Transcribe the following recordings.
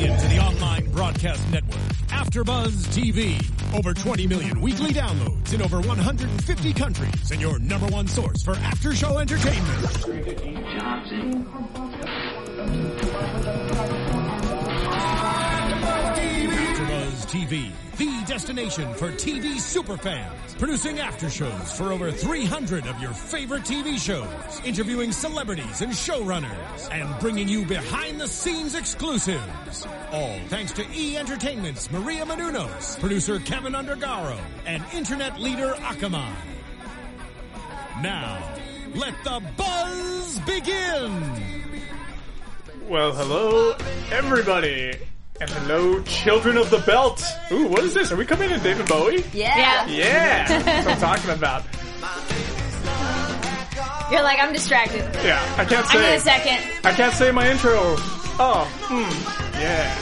into the online broadcast network, AfterBuzz TV. Over 20 million weekly downloads in over 150 countries, and your number one source for after-show entertainment. AfterBuzz TV, the destination for TV superfans, producing aftershows for over 300 of your favorite TV shows, interviewing celebrities and showrunners, and bringing you behind-the-scenes exclusives. All thanks to E! Entertainment's Maria Menounos, producer Kevin Undergaro, and internet leader Akamai. Now, let the buzz begin! Well, hello, everybody. And hello, children of the belt. Ooh, what is this? Are we coming to David Bowie? Yeah. Yeah. That's what I'm talking about. You're like, I'm distracted. Yeah, I can't say. I need a second. I can't say my intro. Oh, yeah.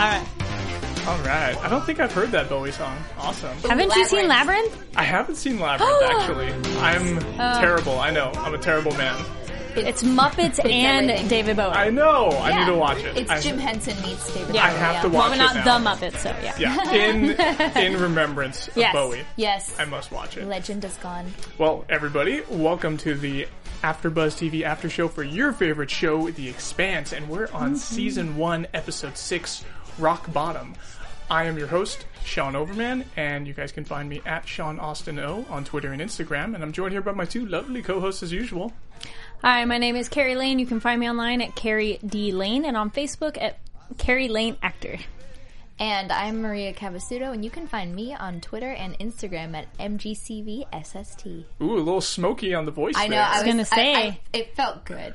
Alright. I don't think I've heard that Bowie song. Awesome. Haven't you seen Labyrinth? I haven't seen Labyrinth, actually. I'm terrible. I know. I'm a terrible man. It's Muppets and everything. David Bowie. I know. I need to watch it. It's Jim Henson meets David Bowie. I have to watch well, it not now. the Muppets, so yeah. Yeah, in remembrance of Yes. Bowie. Yes. I must watch it. Legend is gone. Well, everybody, welcome to the AfterBuzz TV after show for your favorite show, The Expanse, and we're on Season 1, Episode 6, Rock Bottom. I am your host, Sean Overman, and you guys can find me at Sean Austin O on Twitter and Instagram, and I'm joined here by my two lovely co-hosts as usual. Hi, my name is Carrie Lane. You can find me online at Carrie D. Lane and on Facebook at Carrie Lane Actor. And I'm Maria Cavasudo, and you can find me on Twitter and Instagram at MGCVSST. Ooh, a little smoky on the voice I know. there. I was gonna say. It felt good.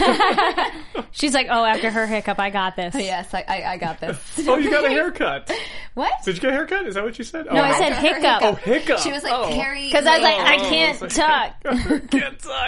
She's like, oh, after her hiccup, I got this. Yes, I got this. Oh, you got a haircut. What? Did you get a haircut? Is that what you said? No, I said hiccup. Oh, hiccup. She was like, Carrie. Because I was like, I Oh, can't it's talk. Can't talk.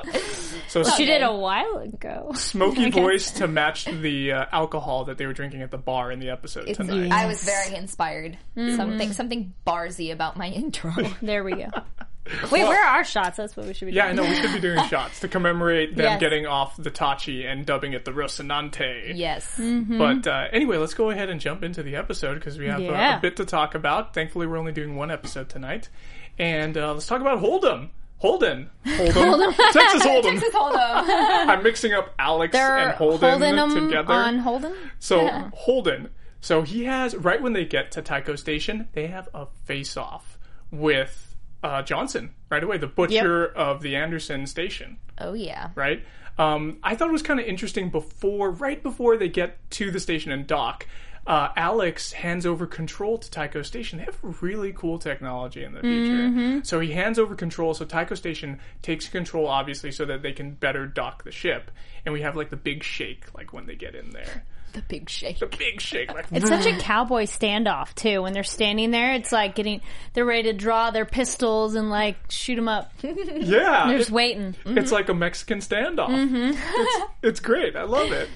So She did a while ago. smoky voice to match the alcohol that they were drinking at the bar in the episode tonight. I was very inspired. Something barsy about my intro. There we go. Wait, where are our shots? That's what we should be doing. Yeah, I know. We should be doing shots to commemorate them Yes. getting off the Tachi and dubbing it the Rocinante. Yes. But anyway, let's go ahead and jump into the episode because we have Yeah. a bit to talk about. Thankfully, we're only doing one episode tonight. And let's talk about Hold'em. Texas Hold'em. Texas Hold'em. I'm mixing up Alex They're and Holden holding them together. on Holden? So Yeah. Holden. So he has, right when they get to Tycho Station, they have a face-off with Johnson right away, the butcher of the Anderson station. Oh, yeah. Right? I thought it was kind of interesting right before they get to the station and dock, Alex hands over control to Tycho Station. They have really cool technology in the future. So he hands over control, so Tycho Station takes control, obviously, so that they can better dock the ship. And we have, like, the big shake, like, when they get in there. The big shake. The big shake. Like, It's such a cowboy standoff, too. When they're standing there, it's like they're ready to draw their pistols and, like, shoot them up. yeah. They're just waiting. It's like a Mexican standoff. It's great. I love it.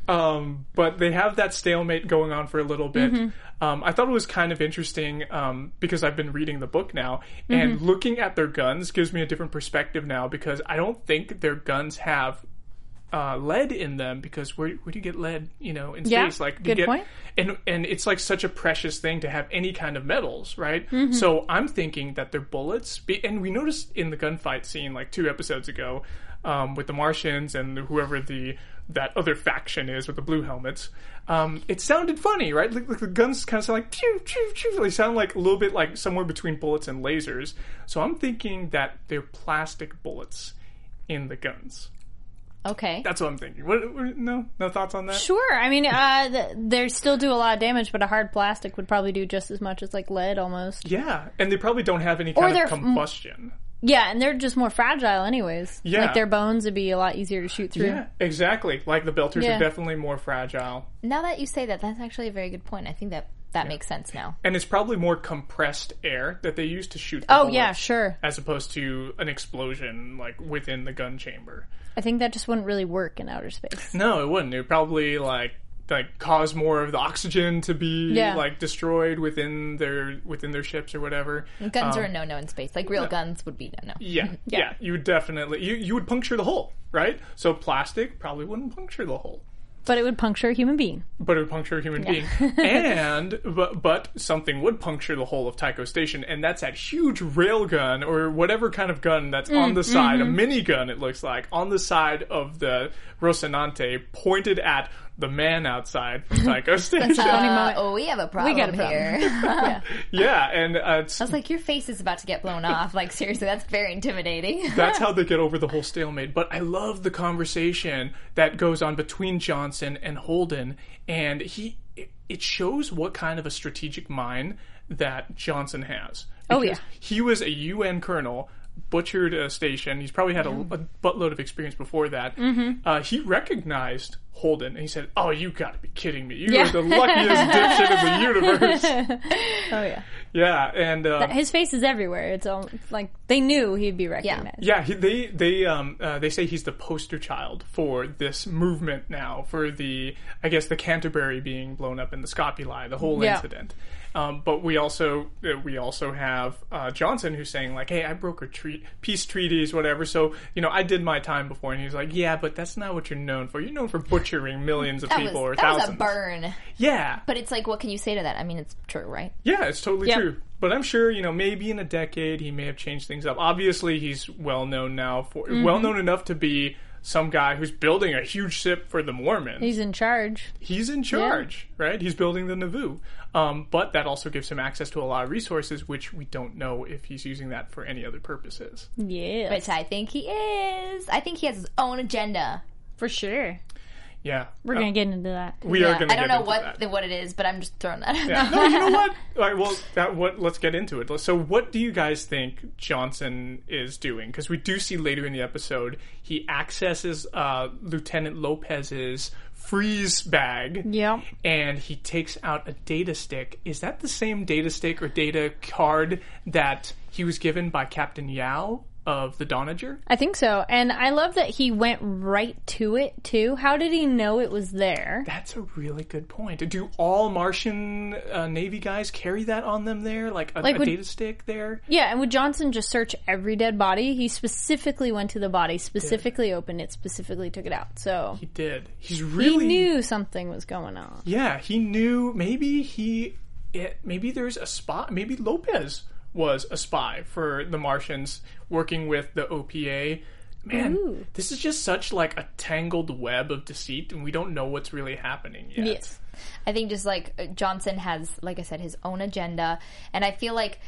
But they have that stalemate going on for a little bit. I thought it was kind of interesting because I've been reading the book now, and looking at their guns gives me a different perspective now because I don't think their guns have lead in them, because where do you get lead, in space? Like, good point. And it's like such a precious thing to have any kind of metals, right? So I'm thinking that their bullets, and we noticed in the gunfight scene like 2 episodes ago with the Martians and whoever that other faction is with the blue helmets, it sounded funny, right? Like the guns kind of sound like pew, pew, pew. They sound like a little bit like somewhere between bullets and lasers. So I'm thinking that they're plastic bullets in the guns. Okay. That's what I'm thinking. No thoughts on that? Sure. I mean, they still do a lot of damage, but a hard plastic would probably do just as much as, like, lead almost. Yeah, and they probably don't have any kind of combustion. Yeah, and they're just more fragile anyways. Yeah. Like, their bones would be a lot easier to shoot through. Yeah, exactly. Like, the Belters are definitely more fragile. Now that you say that, that's actually a very good point. I think that makes sense now. And it's probably more compressed air that they use to shoot the bullets, yeah, sure. as opposed to an explosion, like, within the gun chamber. I think that just wouldn't really work in outer space. No, it wouldn't. It would probably, like cause more of the oxygen to be like destroyed within their ships or whatever. Guns are a no-no in space. Like real guns would be no-no. Yeah. You would definitely you would puncture the hole, right? So plastic probably wouldn't puncture the hole. But it would puncture a human being. But it would puncture a human being. But something would puncture the whole of Tycho Station, and that's that huge railgun, or whatever kind of gun that's on the side, a minigun it looks like, on the side of the Rocinante, pointed at the man outside Tycho Station. We have a problem, here. Yeah, and I was like, your face is about to get blown off. Like, seriously, that's very intimidating. that's how they get over the whole stalemate. But I love the conversation that goes on between Johnson and Holden, and it shows what kind of a strategic mind that Johnson has. Because he was a UN colonel, butchered a station. He's probably had a buttload of experience before that. He recognized Holden, and he said, "Oh, you got to be kidding me! You are the luckiest dipshit in the universe." Oh yeah, yeah, and his face is everywhere. It's like they knew he'd be recognized. Yeah, they say he's the poster child for this movement now, for the Canterbury being blown up in the Scopuli, the whole incident. But we also have Johnson, who's saying like, "Hey, I brokered peace treaties, whatever. So I did my time before." And he's like, "Yeah, but that's not what you're known for. You're known for butchering millions of people or thousands." That was a burn. Yeah, but it's like, what can you say to that? I mean, it's true, right? Yeah, it's totally true. But I'm sure maybe in a decade he may have changed things up. Obviously, he's well known now well known enough to be some guy who's building a huge ship for the Mormons. He's in charge. Right? He's building the Nauvoo. But that also gives him access to a lot of resources, which we don't know if he's using that for any other purposes. Yeah. Which I think he is. I think he has his own agenda. For sure. Yeah. We're going to get into that. We are going to get into that. I don't know what it is, but I'm just throwing that out. Yeah. No, you know what? All right, let's get into it. So what do you guys think Johnson is doing? Because we do see later in the episode, he accesses Lieutenant Lopez's freeze bag. Yep. And he takes out a data stick. Is that the same data stick or data card that he was given by Captain Yao of the Donager? I think so. And I love that he went right to it, too. How did he know it was there? That's a really good point. Do all Martian Navy guys carry that on them there? Like a data stick there? Yeah, and would Johnson just search every dead body? He specifically went to the body, specifically opened it, specifically took it out. So he did. He knew something was going on. Yeah, he knew. Maybe there's a spot. Maybe Lopez was a spy for the Martians working with the OPA. Man, This is just such like a tangled web of deceit, and we don't know what's really happening yet. Yes. I think just like Johnson has, like I said, his own agenda, and I feel like,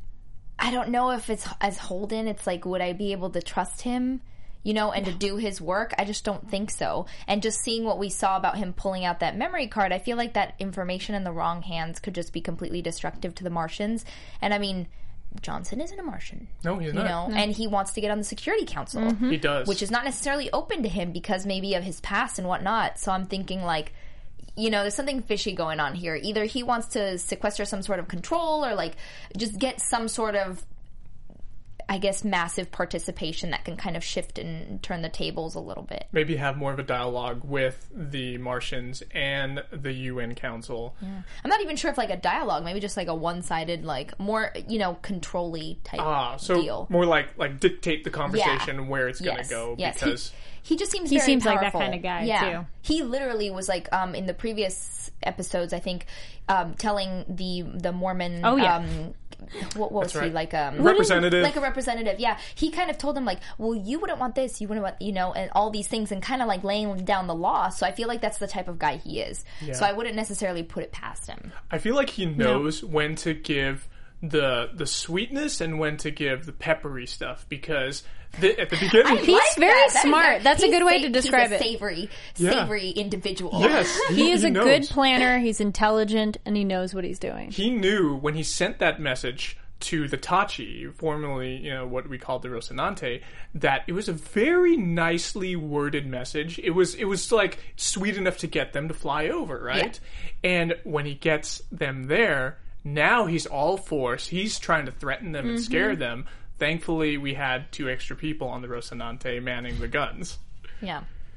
I don't know if it's as Holden, it's like, would I be able to trust him, and to do his work? I just don't think so. And just seeing what we saw about him pulling out that memory card, I feel like that information in the wrong hands could just be completely destructive to the Martians. And I mean, Johnson isn't a Martian. No, he's not. And he wants to get on the Security Council. Mm-hmm. He does. Which is not necessarily open to him because maybe of his past and whatnot. So I'm thinking like, there's something fishy going on here. Either he wants to sequester some sort of control or like just get some sort of, I guess, massive participation that can kind of shift and turn the tables a little bit. Maybe have more of a dialogue with the Martians and the UN Council. Yeah. I'm not even sure if like a dialogue, maybe just like a one-sided, like more, control-y type deal. More like dictate the conversation where it's going to go. Yes. Because he just seems very powerful. Like that kind of guy, too. He literally was like, in the previous episodes, I think, telling the Mormon... Oh, yeah. What was he, like representative? Like a representative, yeah. He kind of told him like, well, you wouldn't want this, you wouldn't want, and all these things, and kind of like laying down the law. So I feel like that's the type of guy he is. Yeah. So I wouldn't necessarily put it past him. I feel like he knows when to give the sweetness and when to give the peppery stuff, because at the beginning he's very smart. That's a good way to describe it. Savory individual. Yes, he is a good planner. He's intelligent and he knows what he's doing. He knew when he sent that message to the Tachi, formerly what we called the Rocinante, that it was a very nicely worded message. It was like sweet enough to get them to fly over, right? Yeah. And when he gets them there, now he's all force. He's trying to threaten them and scare them. Thankfully, we had 2 extra people on the Rocinante manning the guns. Yeah.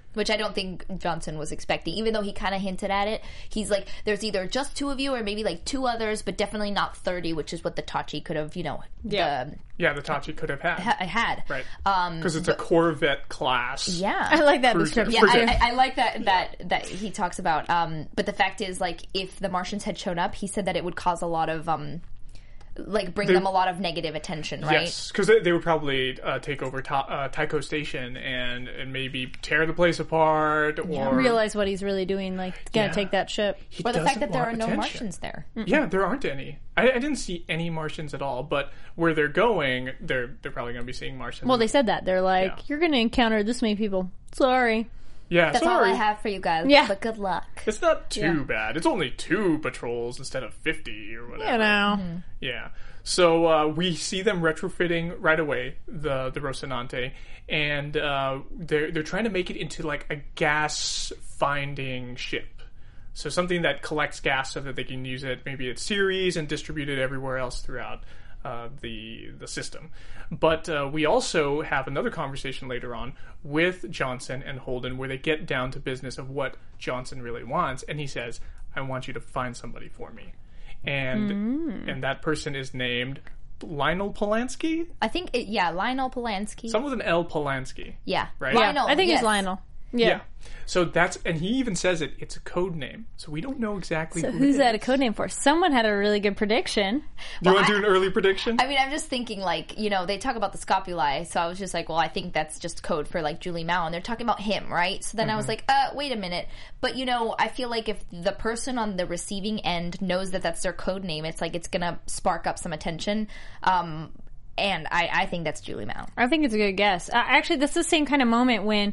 Which I don't think Johnson was expecting, even though he kind of hinted at it. He's like, there's either just 2 of you or maybe like 2 others, but definitely not 30, which is what the Tachi could have, the Tachi could have had. Right. Because it's a Corvette class. Yeah. I like that description. Yeah, I like that he talks about. But the fact is, like, if the Martians had shown up, he said that it would cause a lot of bring them a lot of negative attention, right? Yes, because they would probably take over Tycho Station and maybe tear the place apart, or realize what he's really doing, like gonna take that ship. Or the fact that there are no Martians there. Yeah, there aren't any. I didn't see any Martians at all, but where they're going, they're probably going to be seeing Martians. Well, they said that. They're like, you're going to encounter this many people. Sorry. Yeah, That's all I have for you guys. Yeah. But good luck. It's not too bad. It's only 2 patrols instead of 50 or whatever. You know. Mm-hmm. Yeah. So we see them retrofitting right away, the Rocinante, and they're trying to make it into like a gas-finding ship. So something that collects gas so that they can use it maybe at series and distribute it everywhere else throughout the system. But we also have another conversation later on with Johnson and Holden where they get down to business of what Johnson really wants, and he says, I want you to find somebody for me. And that person is named Lionel Polanski? I think, Lionel Polanski. Someone with an L. Polanski. Yeah. Right? Lionel, I think it's Lionel. Yeah. So and he even says it's a code name. So we don't know exactly who's that a code name for? Someone had a really good prediction. Do you want to do an early prediction? I mean, I'm just thinking, like, they talk about the scopuli, so I was just like, well, I think that's just code for, like, Julie Mao, and they're talking about him, right? So then I was like, wait a minute. But, I feel like if the person on the receiving end knows that that's their code name, it's like it's going to spark up some attention. And I think that's Julie Mao. I think it's a good guess. Actually, that's the same kind of moment when,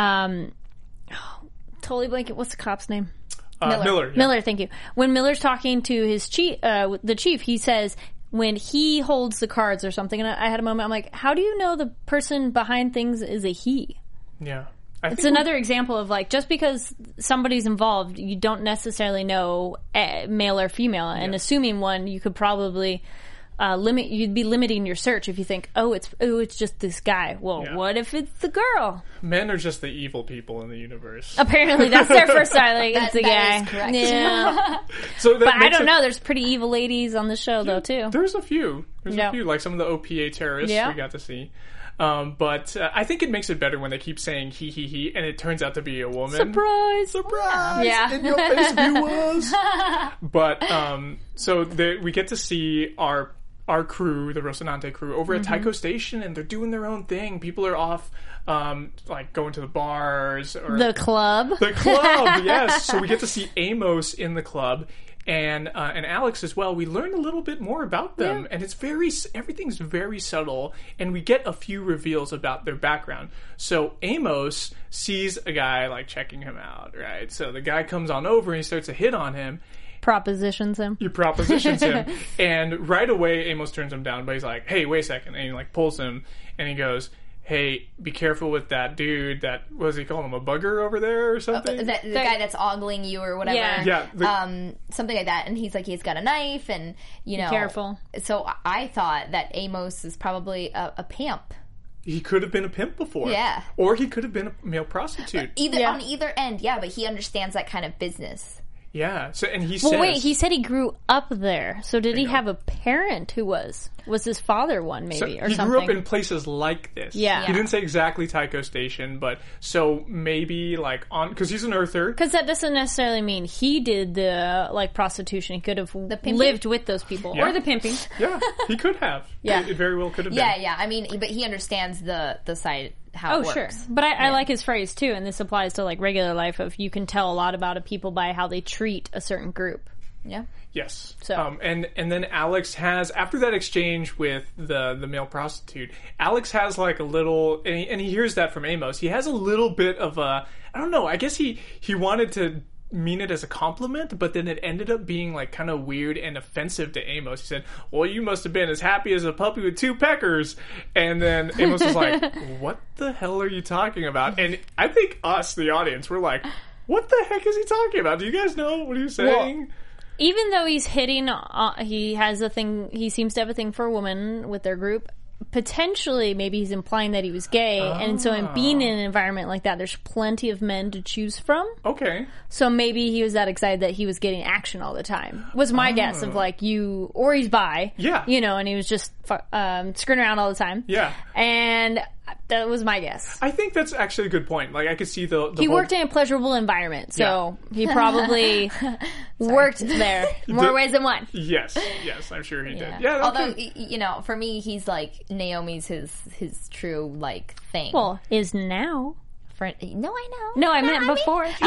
totally blanket. What's the cop's name? Miller. Yeah. Miller, thank you. When Miller's talking to his chief, the chief, he says when he holds the cards or something, and I had a moment, I'm like, how do you know the person behind things is a he? Yeah. It's another example of, like, just because somebody's involved, you don't necessarily know male or female, and assuming one, you could probably... you'd be limiting your search if you think, it's just this guy. Well, what if it's the girl? Men are just the evil people in the universe. Apparently, that's their first side. Like, it's the guy. That is correct. Yeah. But I don't know. There's pretty evil ladies on the show, though, too. There's a few. Like some of the OPA terrorists we got to see. But I think it makes it better when they keep saying he, and it turns out to be a woman. Surprise! Yeah. In your face, viewers. But so we get to see our crew, the Rocinante crew, over at Tycho Station, and they're doing their own thing. People are off, like going to the bars or the club. The club, yes. So we get to see Amos in the club. And Alex as well. We learn a little bit more about them, and everything's very subtle, and we get a few reveals about their background. So Amos sees a guy like checking him out, right? So the guy comes on over and he starts to hit on him. Propositions him. You propositions him, and right away Amos turns him down, but he's like, "Hey, wait a second," and he like pulls him, and he goes, hey, be careful with that dude that, what does he call him, a bugger over there or something? The guy that's ogling you or whatever. Yeah. Something like that. And he's like, he's got a knife and, be careful. So I thought that Amos is probably a pimp. He could have been a pimp before. Yeah. Or he could have been a male prostitute. On either end, but he understands that kind of business. Yeah. So, and he says... Well, wait, he said he grew up there. So did he have a parent who was his father one, maybe, or something? He grew up in places like this. Yeah. He didn't say exactly Tycho Station, but so maybe like on... Because he's an Earther. Because that doesn't necessarily mean he did the, like, prostitution. He could have lived with those people. Yeah. Or the pimping. Yeah, he could have. Yeah. It very well could have been. Yeah. I mean, but he understands the side... how it works. Sure. But I like his phrase too, and this applies to like regular life of you can tell a lot about a people by how they treat a certain group. Yeah. Yes. So and then Alex has, after that exchange with the male prostitute, Alex has like a little, and he hears that from Amos. He has a little bit of a, I don't know, I guess he wanted to mean it as a compliment, but then it ended up being like kind of weird and offensive to Amos. He said, well, you must have been as happy as a puppy with two peckers. And then Amos was like, what the hell are you talking about? And I think us, the audience, were like, what the heck is he talking about? Do you guys know what he's saying? Well, even though he's hitting, he has a thing, he seems to have a thing for a woman with their group. potentially maybe he's implying that he was gay, and so in being in an environment like that, there's plenty of men to choose from. Okay. So maybe he was that excited that he was getting action all the time. Was my guess of like or he's bi. Yeah. You know, and he was just screwing around all the time. Yeah. And that was my guess. I think that's actually a good point. Like, I could see the he worked in a pleasurable environment, so he probably worked there more ways than one. Yes, I'm sure he did. Yeah. Although, you know, for me, he's like, Naomi's his true, like, thing. Well, is now. No, I know. No, I meant before. No,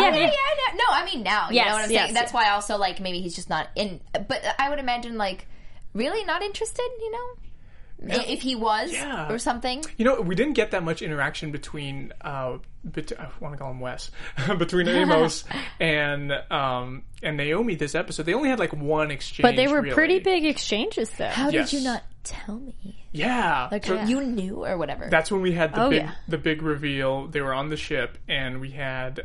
I mean now. You know what I'm saying? Yes. That's why also, like, maybe he's just not in. But I would imagine, like, really not interested, you know? If he was, or something. You know, we didn't get that much interaction between, I want to call him Wes, between Amos and Naomi this episode. They only had like one exchange. But they were pretty big exchanges, though. How did you not tell me? Yeah. Like, you knew or whatever. That's when we had the big reveal. They were on the ship, and we had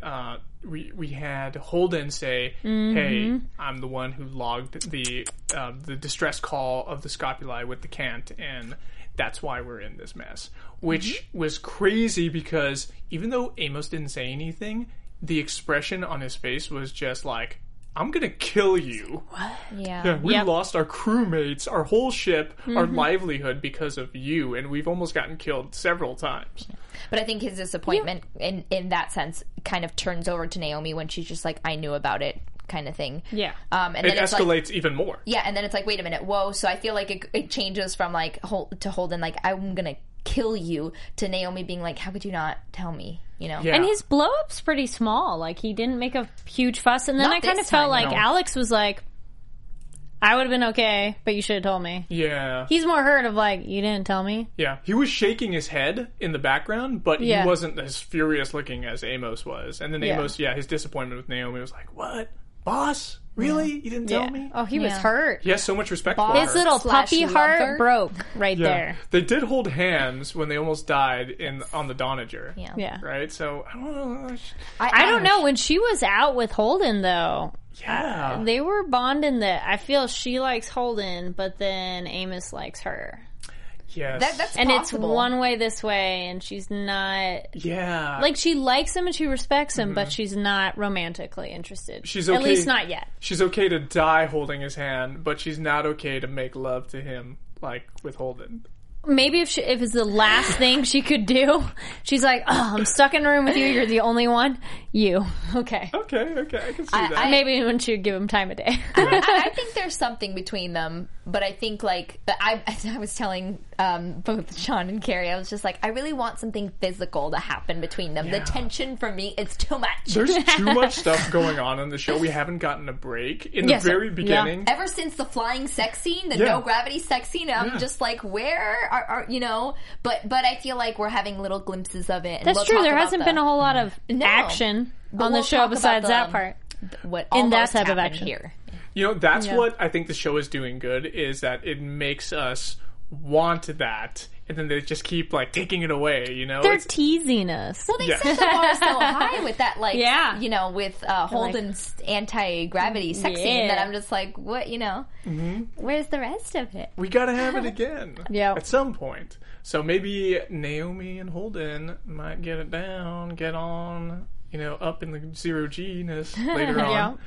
we had Holden say, "Hey, I'm the one who logged the distress call of the Scopuli with the Cant, and that's why we're in this mess." Which was crazy because even though Amos didn't say anything, the expression on his face was just like, I'm gonna kill you. What? Yeah, we lost our crewmates, our whole ship, our livelihood because of you, and we've almost gotten killed several times. But I think his disappointment in that sense kind of turns over to Naomi when she's just like, I knew about it, kind of thing. Yeah. And it then it's escalates like, even more. Yeah, and then it's like, wait a minute, whoa. So I feel like it changes from like to Holden, like, I'm gonna kill you, to Naomi being like, how could you not tell me? You know? Yeah. And his blow up's pretty small. Like, he didn't make a huge fuss. And then I kind of felt like Alex was like, I would have been okay, but you should have told me. Yeah. He's more hurt of like, you didn't tell me. Yeah. He was shaking his head in the background, but he wasn't as furious looking as Amos was. And then Amos, his disappointment with Naomi was like, what? Boss? Really? You didn't tell me? Oh, he was hurt. He has so much respect for her. His little puppy heart broke right there. They did hold hands when they almost died on the Donager. Yeah. Right? So, I don't know. I don't know. When she was out with Holden, though, yeah, they were bonding that I feel she likes Holden, but then Amos likes her. Yes. That's and possible. It's one way this way, and she's not... Yeah. Like, she likes him and she respects him, but she's not romantically interested. She's okay. At least not yet. She's okay to die holding his hand, but she's not okay to make love to him, like with Holden. Maybe if it's the last thing she could do, she's like, oh, I'm stuck in a room with you, you're the only one. You. Okay. Okay, I can see that. Maybe when she would give him time of day. I think there's something between them, but I think, like, I was telling both Sean and Carrie, I was just like, I really want something physical to happen between them. Yeah. The tension for me, it's too much. There's too much stuff going on in the show. We haven't gotten a break. In the very beginning. Yeah. Ever since the flying sex scene, the no gravity sex scene, I'm just like, where are you know? But I feel like we're having little glimpses of it. And that's true. There hasn't been a whole lot of action on the show besides that part. What in that type of action here. You know, that's what I think the show is doing good, is that it makes us want that, and then they just keep, like, taking it away, you know? They're teasing us. Well, they set the bar so high with that, like, you know, with Holden's anti-gravity sex scene, that I'm just like, what, you know? Where's the rest of it? We gotta have it again. At some point. So maybe Naomi and Holden might get it down, get on, you know, up in the zero-G-ness later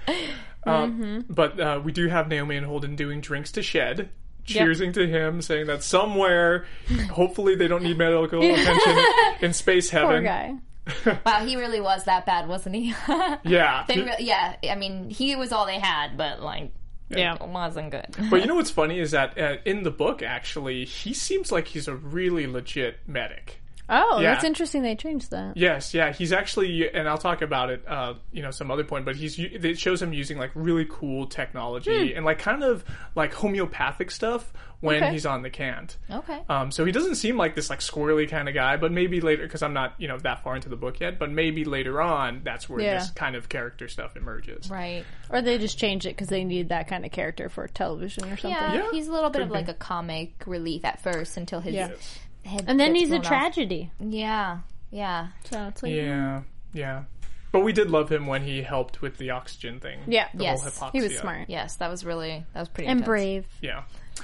on. But we do have Naomi and Holden doing drinks to Shed, cheersing to him, saying that somewhere, hopefully they don't need medical attention in space heaven. Poor guy. Wow, he really was that bad, wasn't he? Yeah. I mean, he was all they had, but, like, it wasn't good. But you know what's funny is that in the book, actually, he seems like he's a really legit medic. Oh, that's interesting they changed that. Yes, yeah. He's actually, and I'll talk about it, you know, some other point, but it shows him using, like, really cool technology and, like, kind of, like, homeopathic stuff when he's on the Cant. Okay. So he doesn't seem like this, like, squirrely kind of guy, but maybe later, because I'm not, you know, that far into the book yet, but maybe later on, that's where this kind of character stuff emerges. Right. Or they just changed it because they need that kind of character for television or something. Yeah, he's a little bit of, like, a comic relief at first until his... And then he's a tragedy. Yeah. So it's like, yeah. But we did love him when he helped with the oxygen thing. Yeah. The Yes. whole hypoxia. He was smart. Yes, that was pretty And intense. brave. Yeah.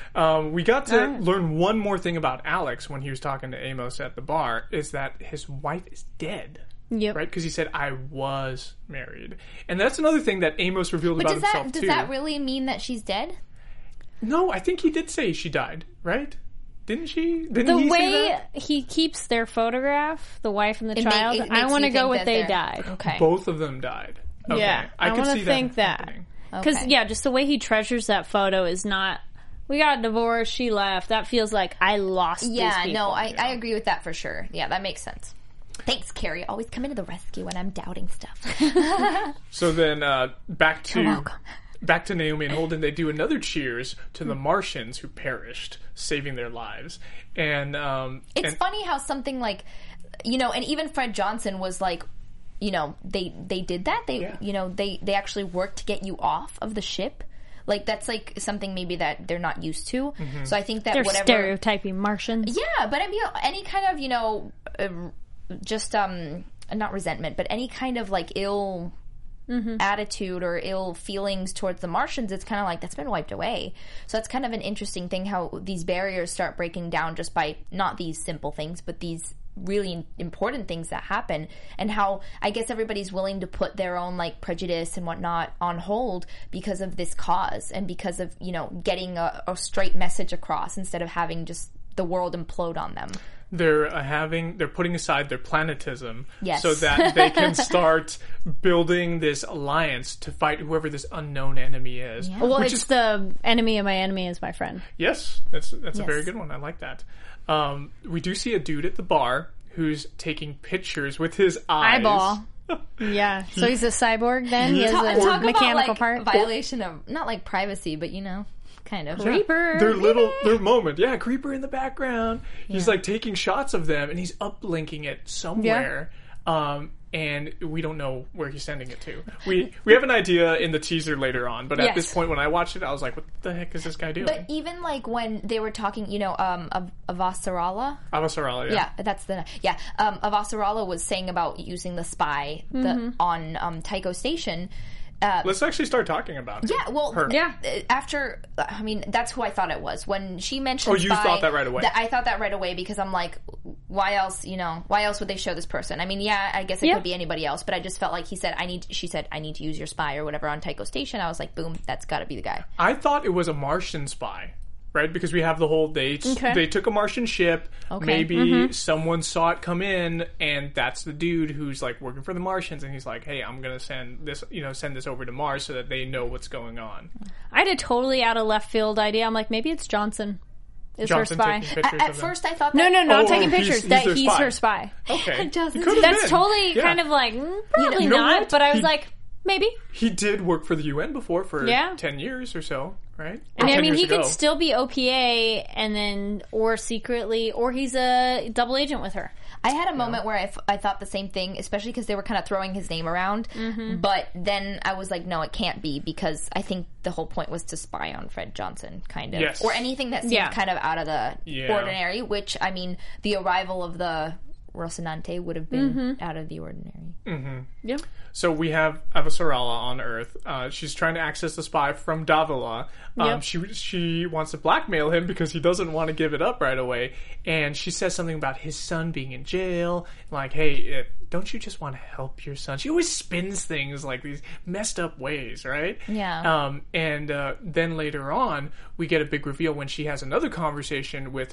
We got to learn one more thing about Alex when he was talking to Amos at the bar, is that his wife is dead. Yep. Right? Because he said, I was married. And that's another thing that Amos revealed But about himself, does too. that really mean that she's dead? No, I think he did say she died, right? Didn't she? Didn't The he say way that? he keeps their photograph, the wife and the It child, makes I want to you go think with that they they're- died. Okay. Both of them died. Okay. Yeah, I could want see to think that. happening. Because, Okay. yeah, just the way he treasures that photo is not, we got divorced, she left. That feels like I lost these Yeah, people. no, I agree with that for sure. Yeah, that makes sense. Thanks, Carrie. Always coming to the rescue when I'm doubting stuff. So then back You're to welcome. back to Naomi and Holden. They do another cheers to the Martians who perished, saving their lives. And It's funny how something like, and even Fred Johnson was like, they did that. They actually worked to get you off of the ship. Like, that's like something maybe that they're not used to. Mm-hmm. So I think that They're whatever stereotyping Martians. Yeah, but I mean, any kind of, just not resentment, but any kind of like ill attitude or ill feelings towards the Martians, it's kind of like that's been wiped away. So it's kind of an interesting thing how these barriers start breaking down just by not these simple things, but these really important things that happen, and how I guess everybody's willing to put their own like prejudice and whatnot on hold because of this cause and because of getting a straight message across instead of having just the world implode on them. they're putting aside their planetism Yes. so that they can start building this alliance to fight whoever this unknown enemy is. Yeah. Well, Which it's is, the enemy of my enemy is my friend. yes, that's a Yes. very good one. I like that. We do see a dude at the bar who's taking pictures with his eyes. Eyeball. Yeah. So he's a cyborg then? He has Talk a mechanical about, like, part? violation of not like privacy, but kind of. Creeper. Their moment. Yeah, Creeper in the background. He's like taking shots of them and he's uplinking it somewhere. And we don't know where he's sending it to. We have an idea in the teaser later on, but at Yes. this point when I watched it, I was like, what the heck is this guy doing? But even like when they were talking, of Avasarala. Avasarala, Yeah, that's Avasarala was saying about using the spy on Tycho Station. Let's actually start talking about it. Yeah, well, Her. after, I mean, that's who I thought it was. When she mentioned you spy, thought that right away. I thought that right away because I'm like, why else would they show this person? I mean, yeah, I guess it Yeah. could be anybody else, but I just felt like she said, I need to use your spy or whatever on Tycho Station. I was like, boom, that's gotta be the guy. I thought it was a Martian spy, right? Because we have the whole they took a Martian ship. Okay. Maybe someone saw it come in, and that's the dude who's like working for the Martians, and he's like, "Hey, I'm gonna send this over to Mars so that they know what's going on." I had a totally out of left field idea. I'm like, maybe it's Johnson. Is Johnson her spy. taking pictures At of them. first, I thought No, that, not Oh, taking he's- pictures. he's That their he's spy. her spy. Okay, Johnson- He could've That's been. totally Yeah. kind of like, probably You know not. what? But I was He- like, maybe. He did work for the UN before for Yeah. 10 years or so, right? I 10 mean, years he ago. could still be OPA and then, or secretly, or he's a double agent with her. I had a moment where I thought the same thing, especially because they were kind of throwing his name around. But then I was like, no, it can't be, because I think the whole point was to spy on Fred Johnson, kind of. Yes. Or anything that seemed Yeah. kind of out of the Yeah. ordinary, which, I mean, the arrival of the Rocinante would have been out of the ordinary. Yep. So we have Avasarala on Earth. She's trying to access the spy from Davila. Yep. She wants to blackmail him because he doesn't want to give it up right away. And she says something about his son being in jail. Like, hey, don't you just want to help your son? She always spins things like these messed up ways, right? Yeah. And then later on, we get a big reveal when she has another conversation with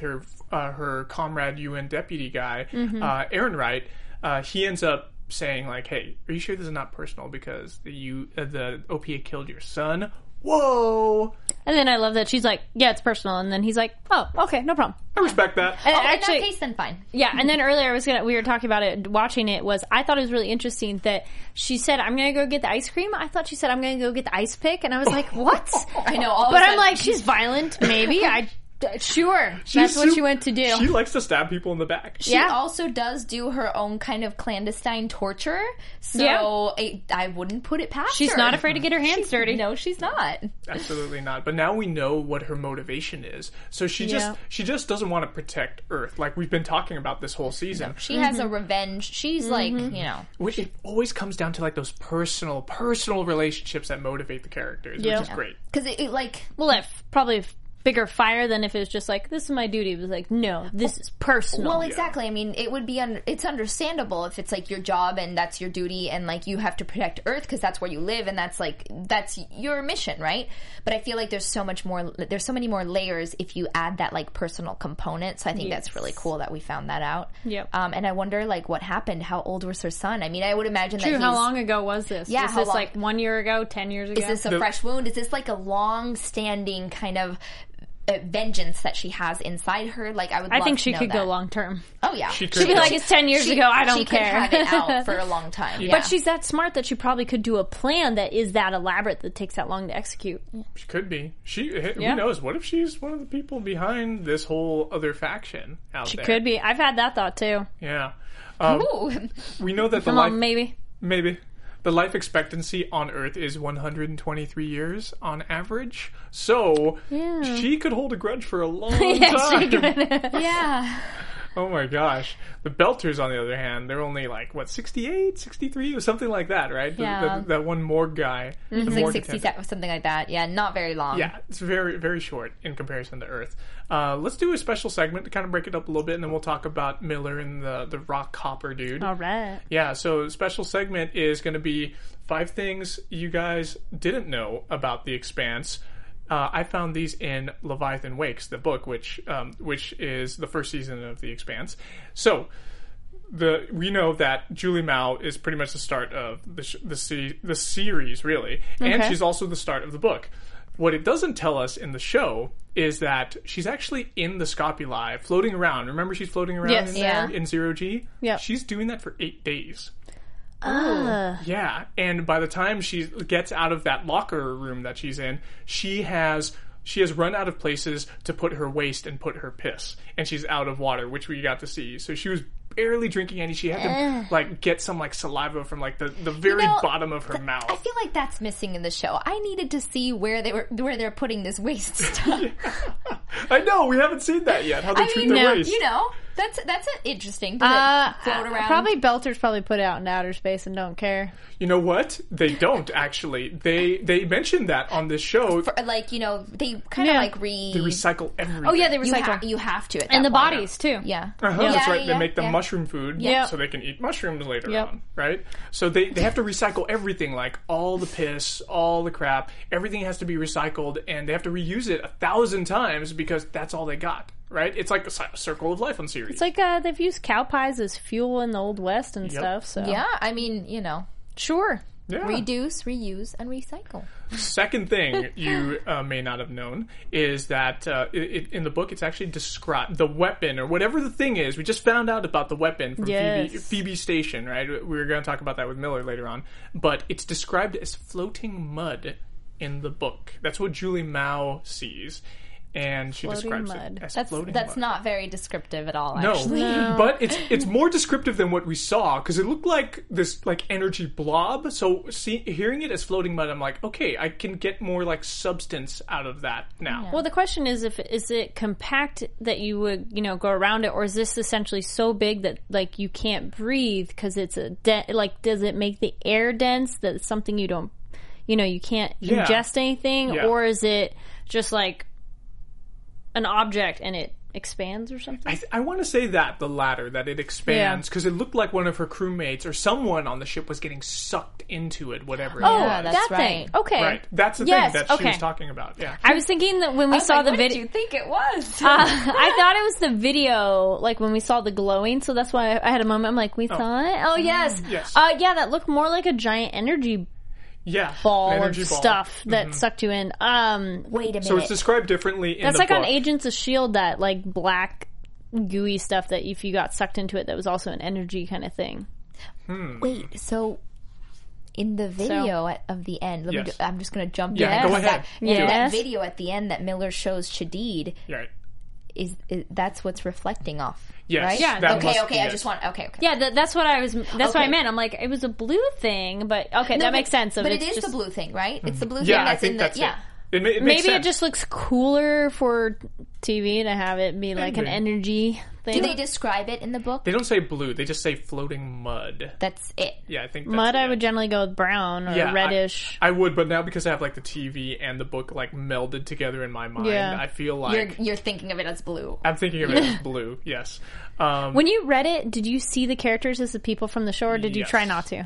her comrade UN deputy guy, Aaron Wright. He ends up saying like, "Hey, are you sure this is not personal because the OPA killed your son?" Whoa! And then I love that she's like, yeah, it's personal. And then he's like, oh, okay, no problem. I respect that. And Oh, actually, in that case, then fine. yeah, and then earlier we were talking about it, watching it, I thought it was really interesting that she said, I'm going to go get the ice cream. I thought she said, I'm going to go get the ice pick. And I was like, what? I know. All of a But I'm sudden- like, she's violent, maybe. Sure. She's That's what she went to do. She likes to stab people in the back. She also does do her own kind of clandestine torture, so I wouldn't put it past She's her. not afraid to get her hands dirty. No, she's not. Absolutely not. But now we know what her motivation is. So she just doesn't want to protect Earth, like we've been talking about this whole season. She has a revenge. She's like, Which it always comes down to like those personal relationships that motivate the characters, which is great. because it like Probably bigger fire than if it was just like, this is my duty. It was like, no, this is personal. Well, exactly. I mean, it would be it's understandable if it's like your job and that's your duty and like you have to protect Earth because that's where you live and that's your mission, right? But I feel like there's so many more layers if you add that like personal component. So I think that's really cool that we found that out. Yep. And I wonder like what happened. How old was her son? I mean, I would imagine True, that how long ago was this? Yeah, was how this long- like 1 year ago, 10 years ago? Is this a fresh wound? Is this like a long-standing kind of vengeance that she has inside her? Like, I think she to know could that. go long term. Oh yeah, She'd She'd be like, it's 10 years ago, I don't she care. Could have it out for a long time. Yeah. But she's that smart that she probably could do a plan that is that elaborate that takes that long to execute. She could be. Who knows? What if she's one of the people behind this whole other faction out She there? could be. I've had that thought too. Yeah. Ooh. We know that the Come on, maybe. the life expectancy on Earth is 123 years on average. So she could hold a grudge for a long time. Yeah. Oh my gosh. The Belters, on the other hand, they're only like, 68, 63, or something like that, right? Yeah. That one Morgue guy. It's like 67, something like that. Yeah, not very long. Yeah, it's very, very short in comparison to Earth. Let's do a special segment to kind of break it up a little bit, and then we'll talk about Miller and the rock hopper dude. All right. Yeah, so special segment is going to be 5 things you guys didn't know about The Expanse. I found these in Leviathan Wakes, the book, which is the first season of The Expanse. So we know that Julie Mao is pretty much the start of the series, really, and she's also the start of the book. What it doesn't tell us in the show is that she's actually in the Scopuli, floating around. Remember, she's floating around in Zero G. Yeah, she's doing that for 8 days. Ah. Yeah, and by the time she gets out of that locker room that she's in, she has run out of places to put her waste and put her piss, and she's out of water, which we got to see. So she was barely drinking any. She had to get some saliva from the very bottom of her mouth. I feel like that's missing in the show. I needed to see where they're putting this waste stuff. I know, we haven't seen that yet. How they treat their waste. That's interesting. Does it float around? Probably Belters put it out in outer space and don't care. You know what? They don't actually. They mentioned that on this show. They kind of they recycle everything. Oh yeah, they recycle. You have to at that and the point. bodies too. Yeah. That's right. They make them mushroom food Yep. so they can eat mushrooms later on, right? So they have to recycle everything, like all the piss, all the crap. Everything has to be recycled, and they have to reuse it 1,000 times because that's all they got, right? It's like a circle of life on series. It's like they've used cow pies as fuel in the Old West and stuff. So Yeah, I mean, sure. Yeah. Reduce, reuse, and recycle. Second thing you may not have known is that in the book it's actually described, the weapon or whatever the thing is. We just found out about the weapon from Phoebe Station, right? We were going to talk about that with Miller later on. But it's described as floating mud in the book. That's what Julie Mao sees. And she Floating describes mud. it as That's floating that's mud. not very descriptive at all, actually. No, but it's more descriptive than what we saw because it looked like this energy blob. So hearing it as floating mud, I'm like, okay, I can get more substance out of that now. Well, the question is, is it compact that you would go around it, or is this essentially so big that you can't breathe because it's does it make the air dense that it's something you don't you can't ingest anything, or is it just an object and it expands or something? I want to say the latter, that it expands, because it looked like one of her crewmates or someone on the ship was getting sucked into it, whatever it was. that's that thing. right. Okay. Right. That's the thing that she was talking about. Yeah. I was thinking that when we saw the what video, did you think it was? I thought it was the video, when we saw the glowing. So that's why I had a moment. I'm like, we saw it. Oh yes. Yes. Yeah, that looked more like a giant energy ball of stuff that sucked you in. Wait a minute. So it's described differently in That's the book. on Agents of S.H.I.E.L.D., that black gooey stuff that if you got sucked into it, that was also an energy kind of thing. Wait, so in the video of the end, Yes. I'm just going to jump Yeah, in. go ahead. That video at the end that Miller shows Shadid, Right. that's what's reflecting off. Yes. Right? Yeah, that must be I it. just want. Okay. Yeah, that's what what I meant. I'm like, it was a blue thing, but okay, that makes sense. But it's it is just, the blue thing, right? It's the blue Yeah, thing I that's think in the that's it. It makes maybe sense. it just looks cooler for TV to have it be like an energy thing. Do they describe it in the book? They don't say blue. They just say floating mud. That's it. Yeah, I think that's Mud, it. I would generally go with brown or reddish. I would, but now because I have like the TV and the book like melded together in my mind, Yeah. I feel like You're thinking of it as blue. I'm thinking of it as blue. Yes. When you read it, did you see the characters as the people from the show, or did you Yes. try not to?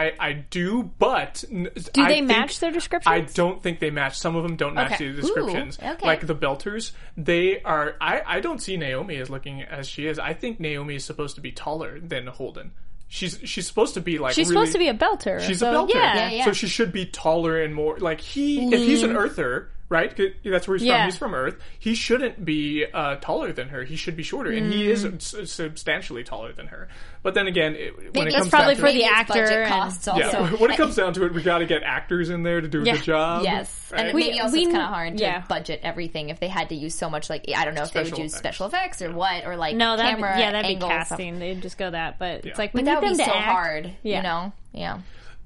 I do, but Do they match their descriptions? I don't think they match. Some of them don't match Okay. the descriptions. Ooh, okay. Like the Belters, they are. I don't see Naomi as looking as she is. I think Naomi is supposed to be taller than Holden. She's supposed to be like. She's really, supposed to be a belter. She's so, a belter. Yeah. So she should be taller and more like if he's an Earther, right? 'Cause that's where he's from. He's from Earth. He shouldn't be taller than her. He should be shorter, and he is substantially taller than her. But then again, when it It's comes probably down for to the Maybe it's actor. budget and- costs also. when it comes down to it, we got to get actors in there to do the job. Yes, right? and maybe also it's kind of hard to yeah. budget everything if they had to use so much. Like I don't know if they would Special use effects. special effects or what, or like No, that'd camera be angles. casting. They'd just go that. But it's like we But need that would them be to so act. hard, Yeah. you know? Yeah.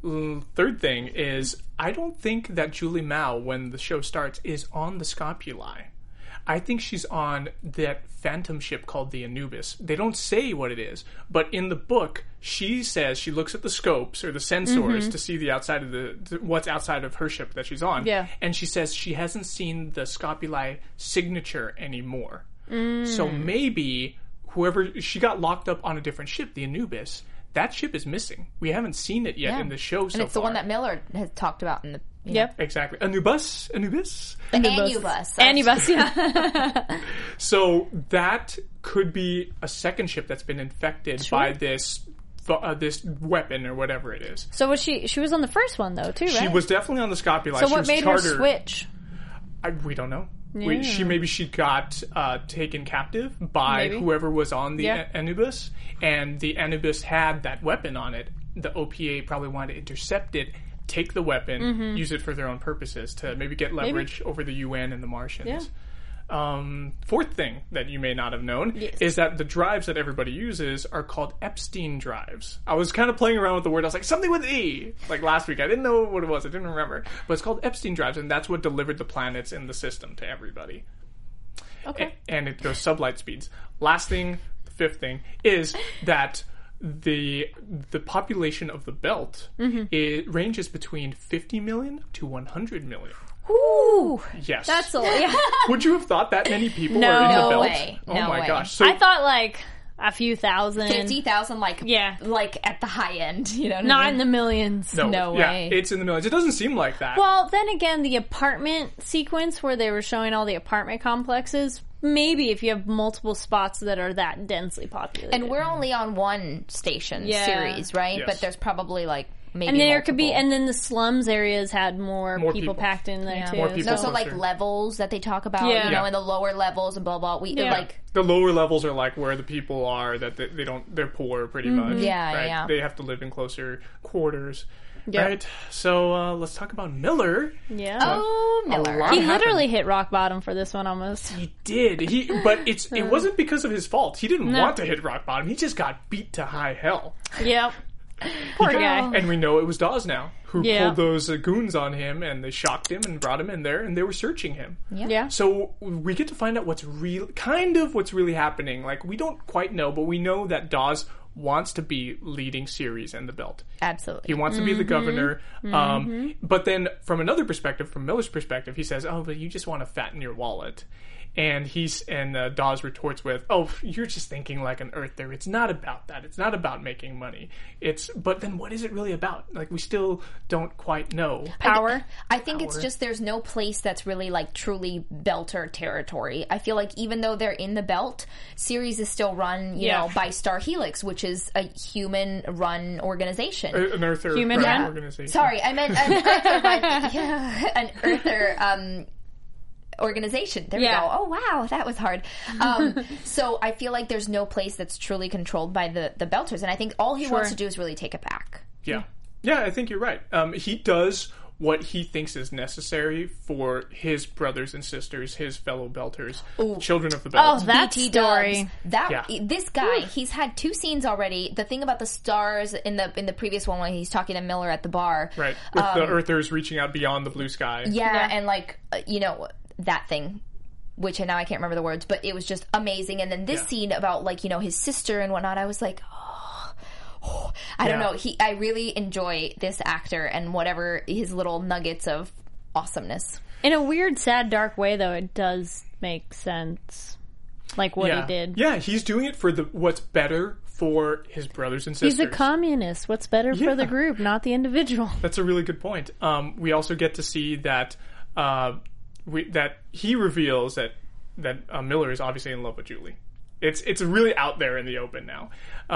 Third thing is, I don't think that Julie Mao, when the show starts, is on the Scopuli. I think she's on that phantom ship called the Anubis. They don't say what it is, but in the book, she says she looks at the scopes or the sensors to see the outside of what's outside of her ship that she's on. Yeah. And she says she hasn't seen the Scopuli signature anymore. So maybe she got locked up on a different ship, the Anubis. That ship is missing. We haven't seen it yet in the show so far. And it's the one that Miller has talked about in the... Yep. Exactly. Anubis? The Anubis. Anubis, yeah. So that could be a second ship that's been infected by this weapon or whatever it is. So was she was on the first one, though, too, right? She was definitely on the Scopuli. So she what was made chartered. her switch? We don't know. Yeah. She got taken captive by Maybe. whoever was on the Yeah. Anubis, and the Anubis had that weapon on it. The OPA probably wanted to intercept it, take the weapon, use it for their own purposes to maybe get leverage over the UN and the Martians. Yeah. Fourth thing that you may not have known is that the drives that everybody uses are called Epstein drives. I was kind of playing around with the word. I was like, something with E. Like last week. I didn't know what it was. I didn't remember. But it's called Epstein drives, and that's what delivered the planets in the system to everybody. Okay. And it goes sublight speeds. Last thing, the fifth thing, is that the population of the belt it ranges between 50 million to 100 million. Ooh. Yes. That's a yeah. Would you have thought that many people No. are in the No belt? way. Oh No my way. gosh. So I thought like a few thousand. 50,000, like, Yeah. like at the high end, you know what I Not mean? in the millions. No yeah, way. it's in the millions. It doesn't seem like that. Well, then again, the apartment sequence where they were showing all the apartment complexes, maybe if you have multiple spots that are that densely populated. And we're only on one station Yeah. series, right? Yes. But there's probably like maybe and there multiple. could be, and then the slums areas had more people people. packed in there too. More people. There's also closer. like levels that they talk about, Yeah. you know, Yeah. in the lower levels and blah blah. We Yeah. like the lower levels are like where the people are that they don't. They're poor, pretty much. Yeah, right? yeah. They have to live in closer quarters. Yeah. Right. So let's talk about Miller. Yeah. oh Miller. lot He happened. literally hit rock bottom for this one almost. He did. But it wasn't because of his fault. He didn't want to hit rock bottom. He just got beat to high hell. Yep. Poor guy. And we know it was Dawes now who Yeah. pulled those goons on him, and they shocked him and brought him in there, and they were searching him. Yeah. So we get to find out what's really happening. Like, we don't quite know, but we know that Dawes wants to be leading Ceres and the belt. Absolutely. He wants to be the governor. But then from another perspective, from Miller's perspective, he says, oh, but you just want to fatten your wallet. And Dawes retorts with, "Oh, you're just thinking like an Earther. It's not about that. It's not about making money. But then what is it really about? Like, we still don't quite know." Power. I think it's just there's no place that's really like truly Belter territory. I feel like even though they're in the belt, Ceres is still run, you know, by Star Helix, which is a human-run organization. An Earther Human run run? organization. Sorry, I meant an Earther run, an Earther organization. There we Yeah. go. Oh wow, that was hard. So I feel like there's no place that's truly controlled by the Belters, and I think all he wants to do is really take it back. Yeah. Yeah, I think you're right. He does what he thinks is necessary for his brothers and sisters, his fellow Belters, children of the Belt. Oh, that BT story. Dubs. This guy, he's had 2 scenes already. The thing about the stars in the previous one when he's talking to Miller at the bar. Right. With the Earthers reaching out beyond the blue sky. Yeah, and like, that thing. Which now I can't remember the words, but it was just amazing. And then this scene about like, his sister and whatnot, I was like, I don't know. I really enjoy this actor and whatever his little nuggets of awesomeness. In a weird, sad, dark way, though, it does make sense. Like what he did. Yeah, he's doing it for what's better for his brothers and sisters. He's a communist. What's better for the group, not the individual. That's a really good point. We also get to see that that he reveals that Miller is obviously in love with Julie. It's really out there in the open now.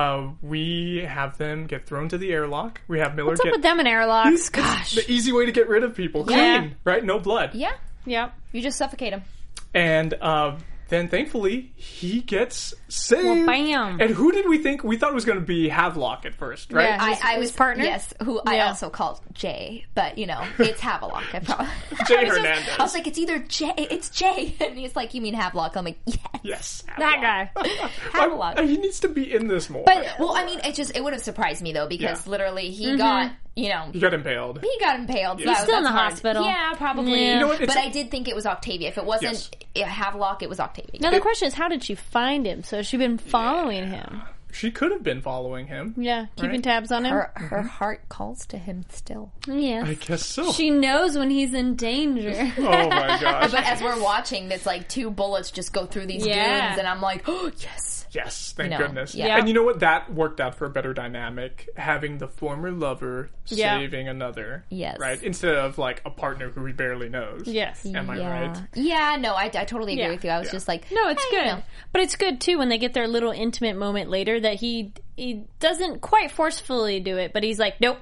We have them get thrown to the airlock. We have Miller What's up with them in airlocks? Gosh. The easy way to get rid of people. Clean, right? No blood. Yeah. Yep. You just suffocate him. And then thankfully he gets saved. Well, bam. And who did we think? We thought it was going to be Havelock at first, right? Yeah. I was partner. Yes, who I also called Jay, but it's Havelock. I probably Jay Hernandez. I was like, it's either Jay. It's Jay, and he's like, you mean Havelock? I'm like, yes, Yes, That guy. Havelock. He needs to be in this more. But it would have surprised me though because literally he got he got impaled. He got impaled. He's still in the hard. hospital. Yeah, probably. Yeah. You know what, but I did think it was Octavia. If it wasn't Havelock, it was Octavia. Now the question is, how did she find him? So has she been following him? She could have been following him. Yeah, keeping Right. tabs on him. Her heart calls to him still. Yes. I guess so. She knows when he's in danger. Oh my gosh. But as we're watching, it's like 2 bullets just go through these dunes, and I'm like, oh yes. Yes, thank No. goodness. Yeah. And you know what? That worked out for a better dynamic, having the former lover saving another. Yes. Right? Instead of like a partner who he barely knows. Yes. Am I right? Yeah, no, I totally agree Yeah. with you. I was just like, No, it's hey, good. But it's good, too, when they get their little intimate moment later that he doesn't quite forcefully do it, but he's like, nope,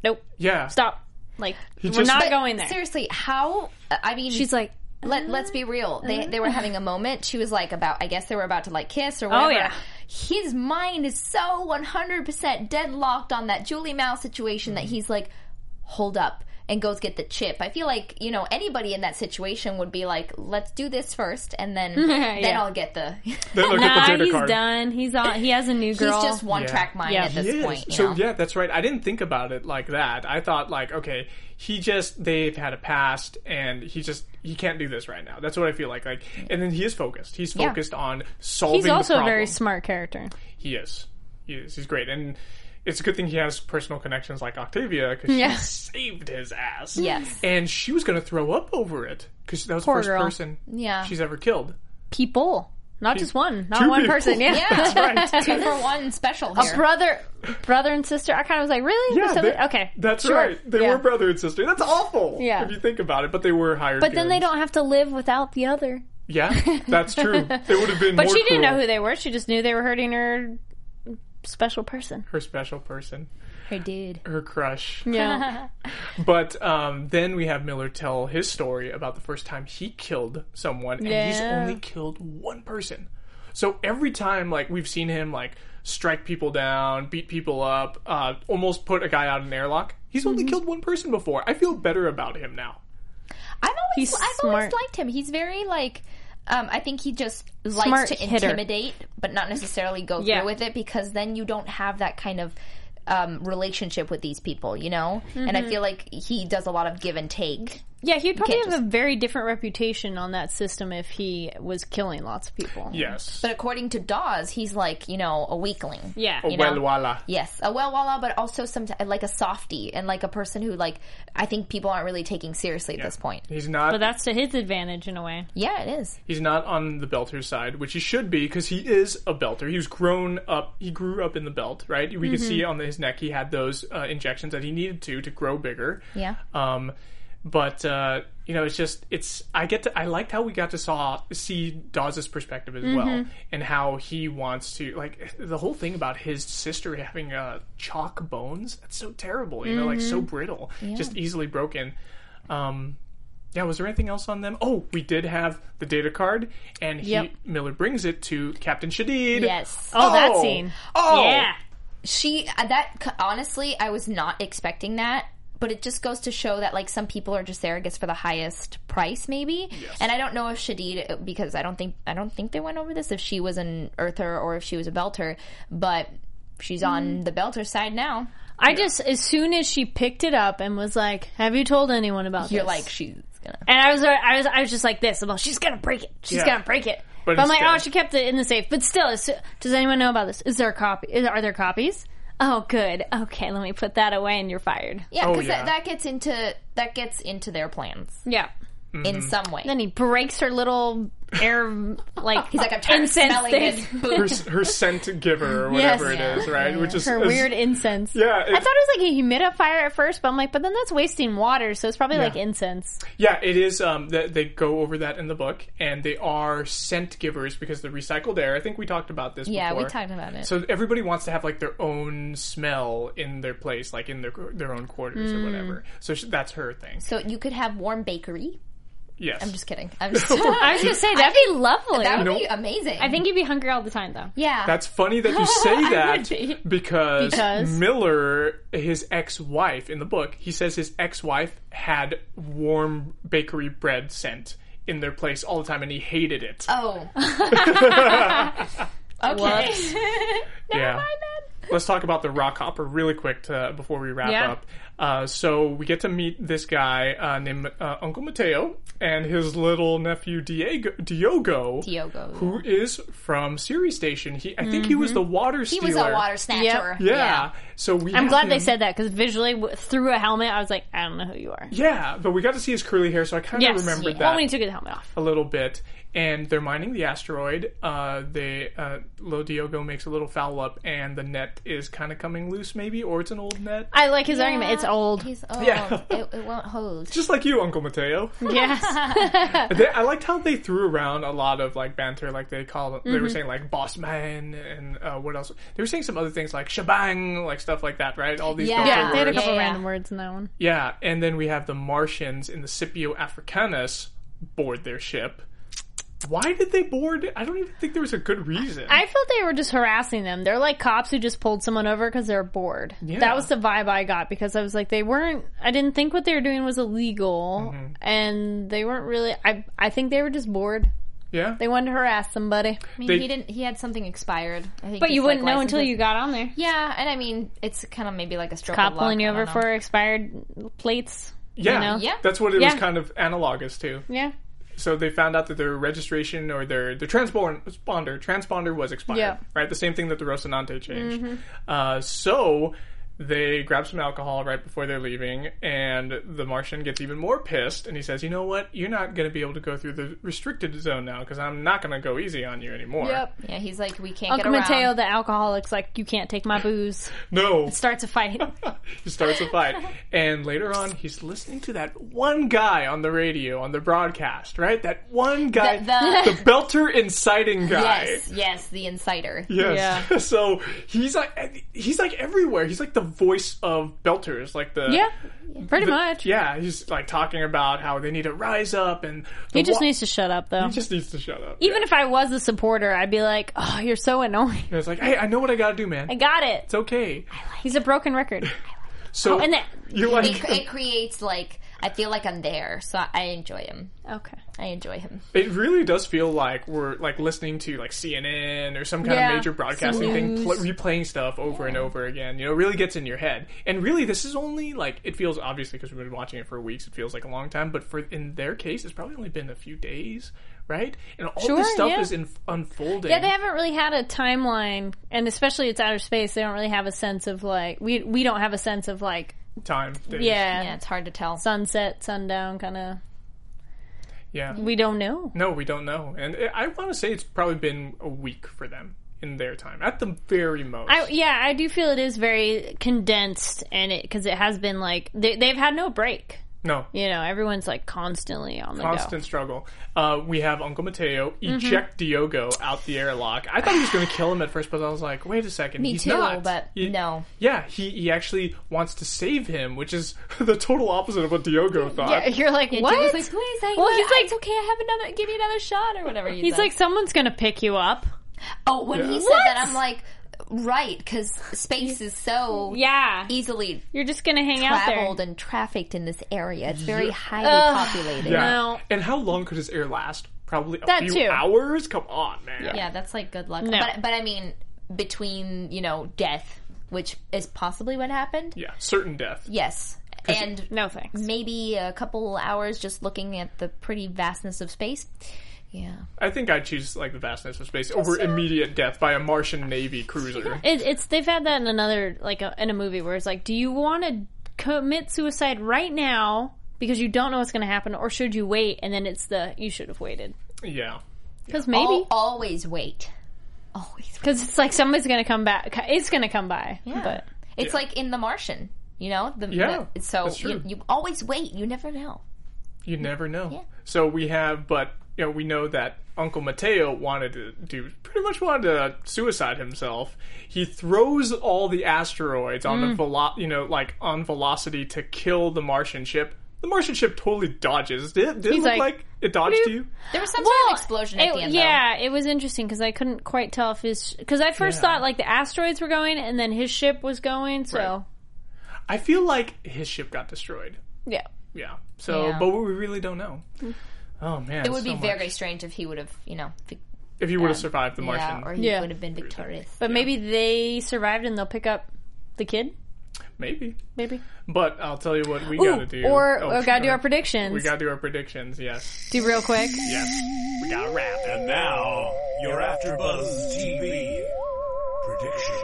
Yeah. stop. Like, we're just- not But going there. Seriously, how? I mean, She's like, let's be real. They were having a moment. She was like I guess they were about to like kiss or whatever. Oh, yeah. His mind is so 100% deadlocked on that Julie Mao situation that he's like, hold up, and goes get the chip. I feel like, anybody in that situation would be like, let's do this first, and then I'll get the... Then look at the nah, data he's card. done. He's on. He has a new girl. He's just one-track mind Yeah. at this He is. point. So yeah, that's right. I didn't think about it like that. I thought like, okay, they've had a past and he can't do this right now. That's what I feel like. Like, and then he is focused. He's focused on solving He's also the a problem. very smart character. He is. He's great. And it's a good thing he has personal connections like Octavia because she saved his ass. Yes. And she was going to throw up over it because that was Poor the first girl. person Yeah. she's ever killed. People. Not just one. Not 2 one people. person. Yeah. Yeah. Right. 2 for 1 special here. Brother and sister. I kind of was like, really? Yeah, Something- okay. That's sure. right. They Yeah. were brother and sister. That's awful. Yeah. If you think about it, but they were hired. But then they goons. don't have to live without the other. Yeah, that's true. They would have been. But more she didn't cruel. know who they were. She just knew they were hurting her special person. Her special person, Her dude. her crush. Yeah. But then we have Miller tell his story about the first time he killed someone, and he's Yeah. only killed 1 person. So every time, like, we've seen him, like, strike people down, beat people up, almost put a guy out in an airlock, he's only killed 1 person before. I feel better about him now. I've always smart. liked him. He's very like I think he just likes Smart to hitter. intimidate, but not necessarily go Yeah. through with it because then you don't have that kind of relationship with these people, And I feel like he does a lot of give and take. Yeah, he'd probably can't have a very different reputation on that system if he was killing lots of people. Yes. But according to Dawes, he's like, a weakling. Yeah. Oh, you know? well, voila. Yes, a well-walla, but also like a softie and like a person who like I think people aren't really taking seriously at this point. He's not. But that's to his advantage in a way. Yeah, it is. He's not on the Belter side, which he should be because he is a Belter. He was grown up. He grew up in the Belt, right? We can see on his neck he had those injections that he needed to grow bigger. Yeah. But I liked how we got to see Dawes' perspective as well, and how he wants to, like, the whole thing about his sister having chalk bones. That's so terrible, like so brittle, just easily broken. Was there anything else on them? Oh, we did have the data card, and Miller brings it to Captain Shadid. Yes. Oh, that scene. Oh, Yeah. Honestly, I was not expecting that but it just goes to show that like some people are just there, I guess, for the highest price, maybe. Yes. And I don't know if Shadid, because I don't think they went over this, if she was an Earther or if she was a Belter, but she's on the Belter side now. I just, as soon as she picked it up and was like, "Have you told anyone about You're this?" like, she's gonna. And I was just like this. I'm like, she's gonna break it. She's gonna break it. But I'm like, instead- oh, she kept it in the safe. But still, does anyone know about this? Is there a copy? Are there copies? Oh, good. Okay, let me put that away, and you're fired. Yeah, Oh, because yeah. that gets into their plans Yeah. in some way. Then he breaks her little air, like, He's like, I'm tired of incense smelling thing. this booze. her scent giver or whatever it is, right? Which is Her weird incense. Yeah, I thought it was like a humidifier at first, but I'm like, but then that's wasting water, so it's probably like incense. Yeah, it is. They go over that in the book, and they are scent givers because the recycled air. I think we talked about this. Yeah, before. we talked about it. So everybody wants to have like their own smell in their place, like in their own quarters or whatever. So that's her thing. So you could have warm bakery. Yes, I'm just kidding. I'm just, I was gonna say, that'd be lovely. that would be amazing. I think you'd be hungry all the time, though. Yeah. That's funny that you say I that would be. because Miller, his ex-wife in the book, he says his ex-wife had warm bakery bread scent in their place all the time, and he hated it. Oh. Okay. Whoops. Yeah. Let's talk about the rock hopper really quick before we wrap up. So we get to meet this guy named Uncle Mateo and his little nephew Diogo, who is from Siri Station. I think he was the water stealer. He was a water snatcher. Yeah. So I'm glad they said that, because visually, through a helmet, I was like, I don't know who you are. Yeah, but we got to see his curly hair, so I kind of remembered that Well, when he took his helmet off. a little bit. And they're mining the asteroid. Little Diogo makes a little foul up, and the net is kind of coming loose, maybe, or it's an old net. I like his argument. It's old. He's old. Yeah. It won't hold. Just like you, Uncle Mateo. Yes. I liked how they threw around a lot of like banter, like they were saying like boss man and what else? They were saying some other things like shebang, like stuff like that, right? All these Yeah. Yeah, they had a words. couple Yeah. random words in that one. Yeah, and then we have the Martians in the Scipio Africanus board their ship. Why did they board? I don't even think there was a good reason. I felt they were just harassing them. They're like cops who just pulled someone over because they're bored. Yeah. That was the vibe I got, because I was like, I didn't think what they were doing was illegal, and they weren't really, I think they were just bored. Yeah. They wanted to harass somebody. I mean, They- he had something expired. I think But his, you wouldn't like, know until license- you got on there. Yeah, and I mean, it's kind of maybe like a stroke Cop of luck. pulling you I over don't know. for expired plates. Yeah. You know? Yeah. That's what it was Yeah. kind of analogous to. Yeah. So they found out that their registration or their transponder was expired. Yeah. Right? The same thing that the Rocinante changed. So they grab some alcohol right before they're leaving, and the Martian gets even more pissed, and he says, you know what? You're not going to be able to go through the restricted zone now, because I'm not going to go easy on you anymore. Yep. Yeah, he's like, we can't Uncle get around. Mateo, the alcoholic's like, you can't take my booze. No. Starts a fight. He starts a fight. And later on, he's listening to that one guy on the radio, on the broadcast, right? That one guy, The- the Belter inciting guy. Yes, the inciter. Yes. Yeah. So he's like everywhere. He's like the voice of Belters, like the Yeah. Pretty much. Yeah, he's like talking about how they need to rise up, and He just needs to shut up, though. he just needs to shut up. Even if I was a supporter, I'd be like, oh, you're so annoying. And it's like, hey, I know what I got to do, man. I got it. It's okay. He's a broken record. So and then- you're like, It creates like, I feel like I'm there, so I enjoy him. Okay. I enjoy him. it really does feel like we're like listening to like CNN or some kind Yeah. of major broadcasting thing, News. replaying stuff over and over again. You know, it really gets in your head. And really, this is only like, it feels, obviously because we've been watching it for weeks, it feels like a long time. But in their case, it's probably only been a few days, right? And all Sure, this stuff yeah. is unfolding. Yeah, they haven't really had a timeline, and especially it's outer space, they don't really have a sense of, like, we don't have a sense of, like, time. Days. yeah, Yeah, it's hard to tell. sunset, sundown, kind of, Yeah. we don't know. No, we don't know. And I want to say it's probably been a week for them in their time, at the very most. I do feel it is very condensed, and because it has been, like, they've had no break. No. You know, everyone's, like, constantly on the Constant go. struggle. We have Uncle Mateo eject Diogo out the airlock. I thought he was going to kill him at first, but I was like, wait a second. Me he's too, not. but no. Yeah, he actually wants to save him, which is the total opposite of what Diogo thought. Yeah, you're like, He what? was like, please, Well, he's like- it's okay, give me another shot or whatever. He's like, someone's gonna pick you up. oh, when he said What? that, I'm like, Right, because space is so easily You're just going to hang out there. traveled and trafficked in this area. It's very highly populated. Yeah. No. And how long could his air last? Probably a That few too. hours? Come on, man. Yeah, that's like good luck. No. But I mean, between, death, which is possibly what happened. Yeah, certain death. Yes. And No thanks. maybe a couple hours just looking at the pretty vastness of space. Yeah. I think I'd choose like the vastness of space over immediate death by a Martian Navy cruiser. It's they've had that in another in a movie where it's like, do you want to commit suicide right now because you don't know what's going to happen, or should you wait? And then it's you should have waited Yeah. because maybe Always wait. Always wait. because it's like somebody's going to come back. It's going to come by. Yeah. But It's like in The Martian, Yeah, so that's true. you always wait. You never know. You never know. Yeah. So we know that Uncle Mateo wanted to suicide himself. He throws all the asteroids on the on velocity to kill the Martian ship. The Martian ship totally dodges. Did it look like it dodged to you? There was some sort of explosion at the end, yeah, it was interesting because I couldn't quite tell if because I first thought like the asteroids were going and then his ship was going. So Right. I feel like his ship got destroyed. yeah. Yeah. So, Yeah. but we really don't know. Oh man, It would so be very much. strange if he would have, If he would have survived the Martian. or he Yeah. would have been victorious. But maybe they survived and they'll pick up the kid. Maybe. Maybe. But I'll tell you what we gotta do. Or Oh, gotta do go our ahead. predictions. We gotta do our predictions. Yes. do real quick. Yes. We gotta wrap. And now, your AfterBuzz TV predictions.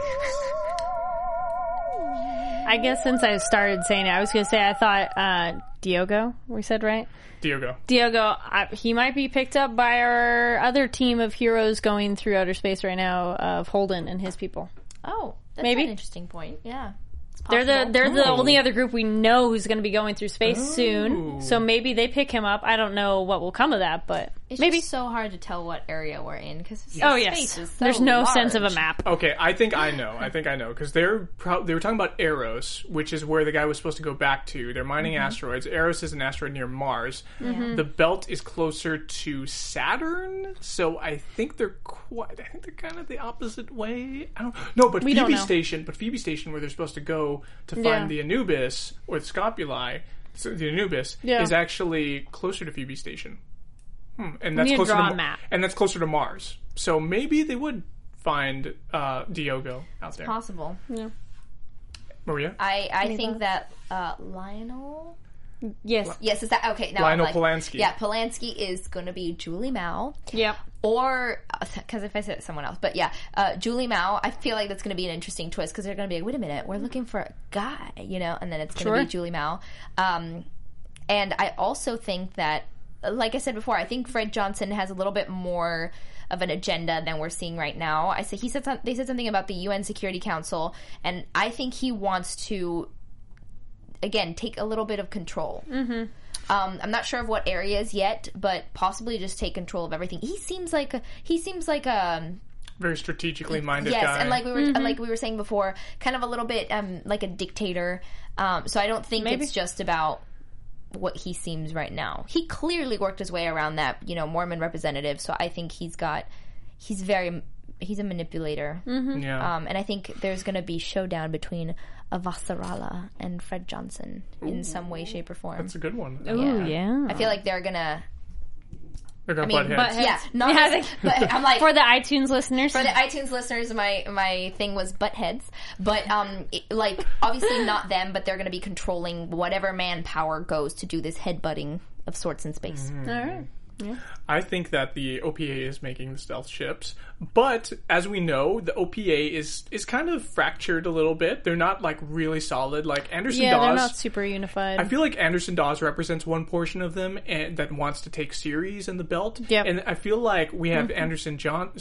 I guess since I started saying it, I was going to say I thought Diogo, we said right? Diogo. He might be picked up by our other team of heroes going through outer space right now of Holden and his people. Oh, that's Maybe. an interesting point. Yeah. It's They're the Oh. only other group we know who's going to be going through space soon. So maybe they pick him up. I don't know what will come of that, but It's maybe. just so hard to tell what area we're in because Oh space yes, is so there's no large. sense of a map. Okay, I think I know because they were talking about Eros, which is where the guy was supposed to go back to. They're mining asteroids. Eros is an asteroid near Mars. The belt is closer to Saturn, so I think they're kind of the opposite way. I don't know, but don't know. Phoebe Station, where they're supposed to go to find the Anubis or the Scopuli, so the Anubis is actually closer to Phoebe Station. And that's need to closer draw to a map. And that's closer to Mars. So maybe they would find Diogo out there. Possible. Maria? I think that Lionel. Yes. Yes, is that okay? Now Lionel I'm like, Polanski. Yeah, Polanski is going to be Julie Mao. Yep. Or, because if I said someone else, but yeah, Julie Mao, I feel like that's going to be an interesting twist because they're going to be like, wait a minute, we're looking for a guy, and then it's going to be Julie Mao. And I also think that, like I said before, I think Fred Johnson has a little bit more of an agenda than we're seeing right now. They said something about the UN Security Council, and I think he wants to, again, take a little bit of control. Mm-hmm. I'm not sure of what areas yet, but possibly just take control of everything. He seems like a Very strategically minded yes, guy. and like we were saying before, kind of a little bit like a dictator. So I don't think it's just about what he seems right now. He clearly worked his way around that, Mormon representative. So I think he's a manipulator. Yeah. And I think there's going to be showdown between Avasarala and Fred Johnson in some way, shape, or form. That's a good one. Ooh, yeah. I feel like they're gonna. They're going to butt heads. Yeah, not. But I'm like For the iTunes listeners. For the iTunes listeners, my thing was butt heads, but obviously not them, but they're going to be controlling whatever manpower goes to do this headbutting of sorts in space. All right. I think that the OPA is making the stealth ships, but as we know, the OPA is kind of fractured a little bit. They're not like really solid. Like Anderson Dawes, they're not super unified. I feel like Anderson Dawes represents one portion of them and that wants to take Ceres and the belt. Yep. And I feel like we have Johnson.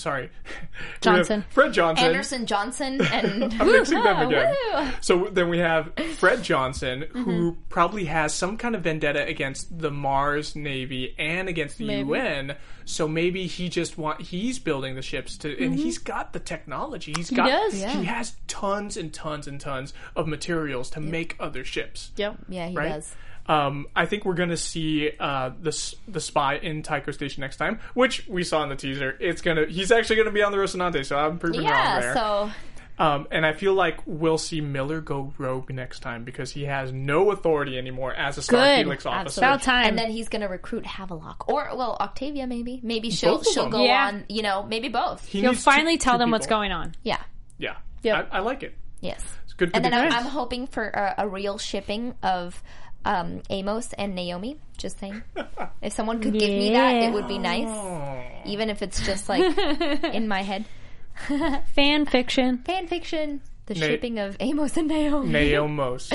Fred Johnson. Anderson Johnson and I'm mixing them again. Woo! So then we have Fred Johnson, who probably has some kind of vendetta against the Mars Navy and against the UN. So maybe he's building the ships and he's got the technology. He has tons and tons and tons of materials to make other ships. Yep. Yeah, he Right? does. I think we're gonna see the spy in Tycho Station next time, which we saw in the teaser. He's actually gonna be on the Rocinante, so I'm proving wrong there. So And I feel like we'll see Miller go rogue next time because he has no authority anymore as a Star Helix officer. About time. And then he's going to recruit Havelock. Or, well, Octavia maybe. Maybe she'll go on, maybe both. He'll finally tell them what's going on. Yeah. Yeah. Yep. I like it. Yes. It's good for and the then fans. I'm hoping for a real shipping of Amos and Naomi. Just saying. If someone could give me that, it would be nice. Even if it's just like in my head. Fan fiction. Fan fiction. The shipping of Amos and Naomi. Naomios.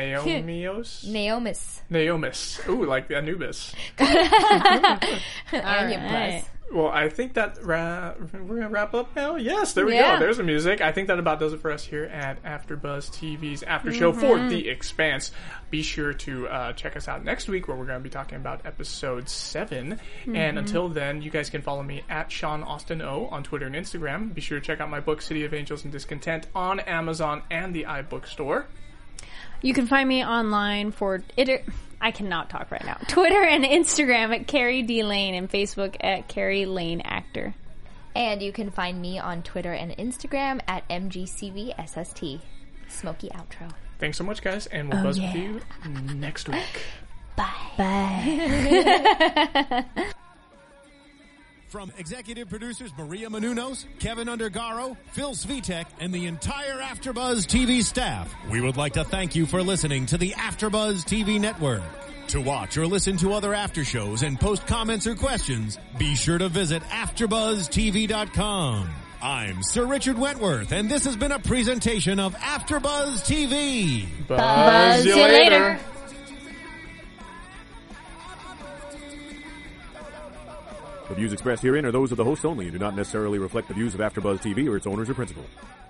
Naomis. Ooh, like Anubis. Anubis. Well, I think that we're going to wrap up now. Yes, there we Yeah. go. There's the music. I think that about does it for us here at AfterBuzz TV's after show for The Expanse. Be sure to check us out next week where we're going to be talking about episode 7. And until then, you guys can follow me at Sean Austin O on Twitter and Instagram. Be sure to check out my book, City of Angels and Discontent, on Amazon and the iBookstore. You can find me online for I cannot talk right now. Twitter and Instagram at Carrie D. Lane and Facebook at Carrie Lane Actor. And you can find me on Twitter and Instagram at MGCVSST. Smoky outro. Thanks so much, guys, and we'll buzz with you next week. Bye. From executive producers Maria Menounos, Kevin Undergaro, Phil Svitek, and the entire AfterBuzz TV staff, we would like to thank you for listening to the AfterBuzz TV network. To watch or listen to other after shows and post comments or questions, be sure to visit AfterBuzzTV.com. I'm Sir Richard Wentworth, and this has been a presentation of AfterBuzz TV. Buzz you later. The views expressed herein are those of the host only and do not necessarily reflect the views of AfterBuzz TV or its owners or principals.